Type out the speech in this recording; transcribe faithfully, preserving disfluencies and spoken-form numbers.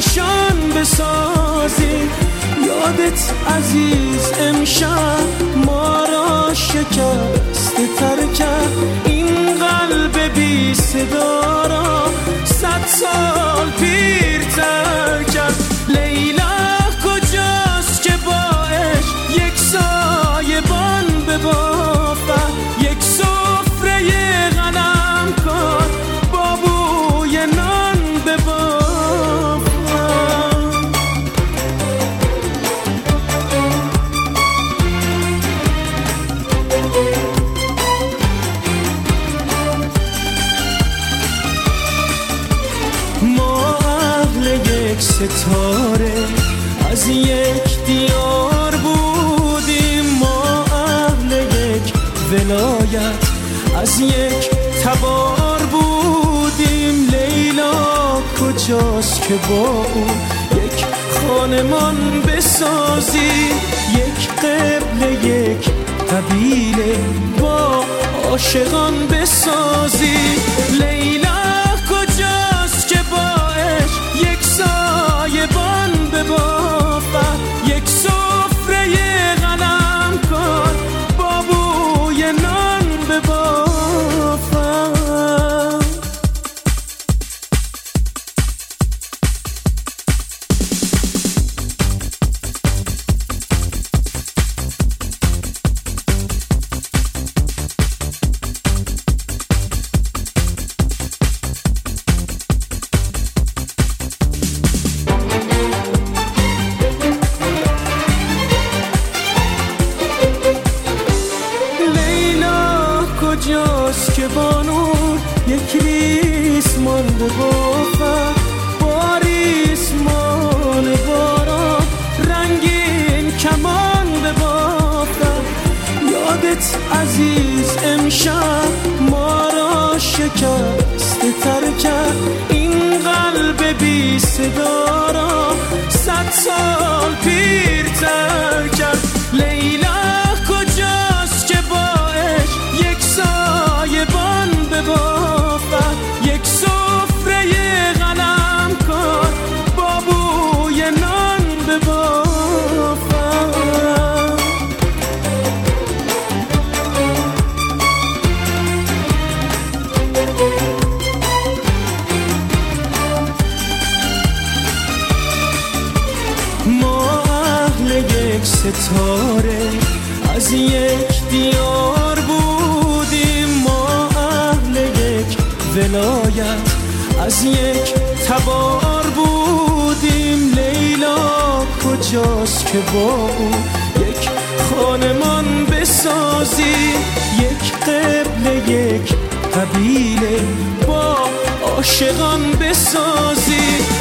نشان بسازی. یادت عزیز امشب ما را شکسته تر کرد، این قلب بی صدا را صد سال پیرتر کرد. لیلا کجاست که با عشق یک سایبان ببافد، یک سفره غنم کن با بوی نان ببافد. ما اهل یک ستاره از یک دیار بودیم، ما اهل یک ولایت از یک تبار بودیم. لیلا کجاست که با او یک خانمان بسازی، یک قبل یک قبیله با عاشقان بسازی. لیلا کجاست که با عشق یک سایبان ببافد، یک سفره غنم کن با بوی نان ببافد. کجاست که بانون یک ریسمان ببافد، با ریسمان باران رنگین کمان ببافد. یادت عزیز امشب ما را شکسته تر کرد، این قلب بی صدا را صد سال پیرتر کرد. لیلا کجاست که با عشق یک سایبان ببافد، یک سفره غنم کن با بوی نان ببافد. ما اهل یک ستاره از یک دیار بودیم، ما اهل یک ولایت از یک تبار بودیم. لیلا کجاست که با او یک خانمان بسازی، یک قبل یک قبیله با عاشقان بسازی.